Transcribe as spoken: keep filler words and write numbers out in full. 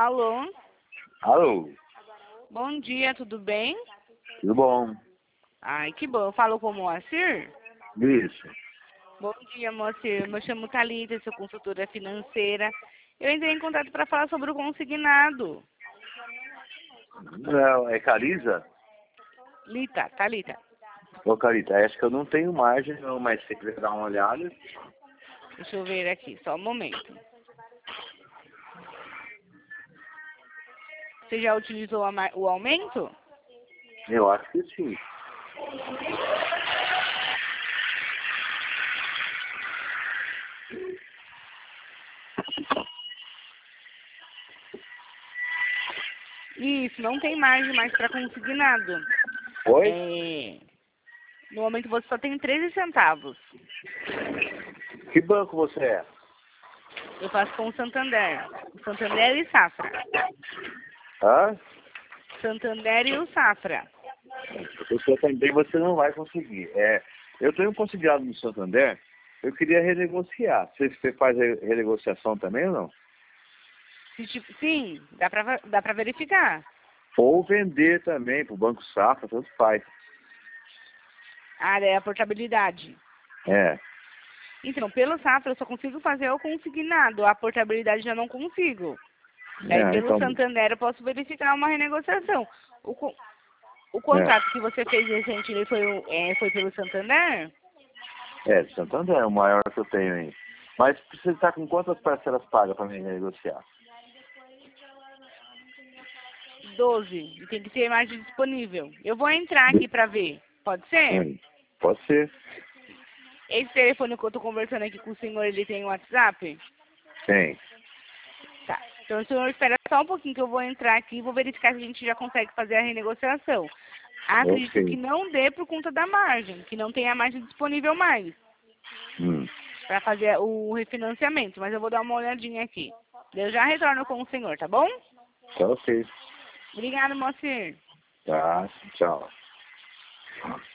Alô? Alô? Bom dia, tudo bem? Tudo bom? Ai, que bom. Falou com o Moacir? Isso. Bom dia, Moacir. Eu me chamo Thalita, sou consultora financeira. Eu entrei em contato para falar sobre o consignado. Não, é Cariza? Lita, Thalita. Ô, Carita, acho que eu não tenho margem não, mas se você quiser dar uma olhada... Deixa eu ver aqui, só um momento. Você já utilizou a ma- o aumento? Eu acho que sim. Isso, não tem margem mais para consignado. Oi? É... No momento você só tem treze centavos. Que banco você é? Eu faço com o Santander. O Santander e Safra. Hã? Santander e o Safra. Você também você não vai conseguir. É, eu tenho um considerado no Santander, eu queria renegociar. Você, você faz re- renegociação também ou não? Se, tipo, sim, dá pra, dá pra verificar. Ou vender também para o Banco Safra, tanto faz. Ah, é a portabilidade. É. Então, pelo Safra eu só consigo fazer o consignado. A portabilidade já não consigo. Daí É, pelo então, Santander eu posso verificar uma renegociação. O, co- o é, contrato que você fez recente ele foi, o- é, foi pelo Santander? é, Santander é o maior que eu tenho aí. Mas você está com quantas parcelas pagas para me renegociar? doze. E tem que ter imagem disponível. Eu vou entrar aqui pra ver. Pode ser? Hum, pode ser. Esse telefone que eu tô conversando aqui com o senhor, ele tem WhatsApp? Tem. Tá. Então o senhor espera só um pouquinho que eu vou entrar aqui e vou verificar se a gente já consegue fazer a renegociação. Acredito que Ok. não dê por conta da margem, que não tem a margem disponível mais Hum, para fazer o refinanciamento, mas eu vou dar uma olhadinha aqui. Eu já retorno com o senhor, tá bom? tá ok. Obrigado, Moacir. Tá, tchau.